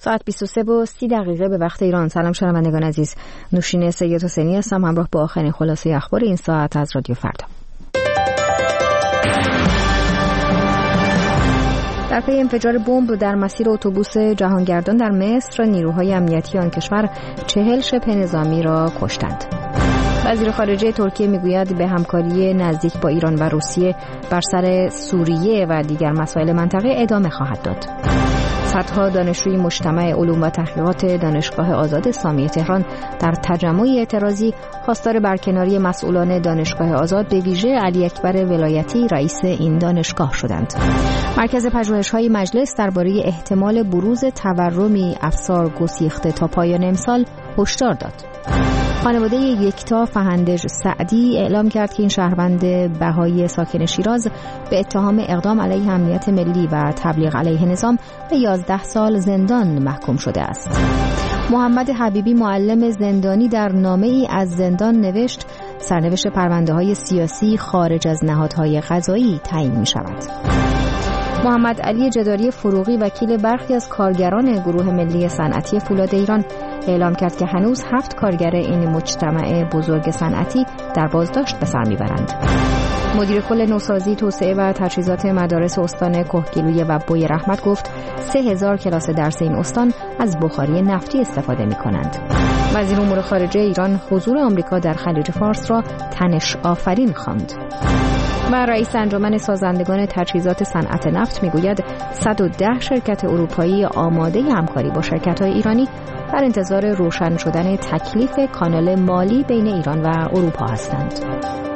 ساعت 23:30 به وقت ایران. سلام شنوندگان عزیز، نوشین سید حسینی هستم همراه با آخرین خلاصه اخبار این ساعت از رادیو فردا. در پی انفجار بمب در مسیر اتوبوس جهانگردان در مصر، نیروهای امنیتی آن کشور 40 شبه نظامی را کشتند. وزیر خارجه ترکیه میگوید به همکاری نزدیک با ایران و روسیه بر سر سوریه و دیگر مسائل منطقه ادامه خواهد داد. صدها دانشجوی مجتمع علوم و تحقیقات دانشگاه آزاد اسلامی تهران در تجمعی اعتراضی خواستار برکناری مسئولان دانشگاه آزاد به ویژه علی اکبر ولایتی رئیس این دانشگاه شدند. مرکز پژوهش‌های مجلس درباره احتمال بروز تورمی افسار گسیخته تا پایان امسال هشدار داد. خانواده یکتا فهندج سعدی اعلام کرد که این شهروند بهایی ساکن شیراز به اتهام اقدام علیه امنیت ملی و تبلیغ علیه نظام به 11 سال زندان محکوم شده است. محمد حبیبی معلم زندانی در نامه‌ای از زندان نوشت سرنوشت پرونده‌های سیاسی خارج از نهادهای قضایی تعیین می‌شود. محمد علی جداری فروغی وکیل برخی از کارگران گروه ملی صنعتی فولاد ایران اعلام کرد که هنوز 7 کارگر این مجتمع بزرگ صنعتی در بازداشت به سر میبرند. مدیر کل نوسازی، توسعه و تجهیزات مدارس استان کهگیلویه و بوی رحمت گفت 3000 کلاس درس این استان از بخاری نفتی استفاده میکنند. وزیر امور خارجه ایران حضور آمریکا در خلیج فارس را تنش آفرین خواند. و رئیس انجمن سازندگان تجهیزات صنعت نفت میگوید 110 شرکت اروپایی آماده همکاری با شرکت‌های ایرانی در انتظار روشن شدن تکلیف کانال مالی بین ایران و اروپا هستند.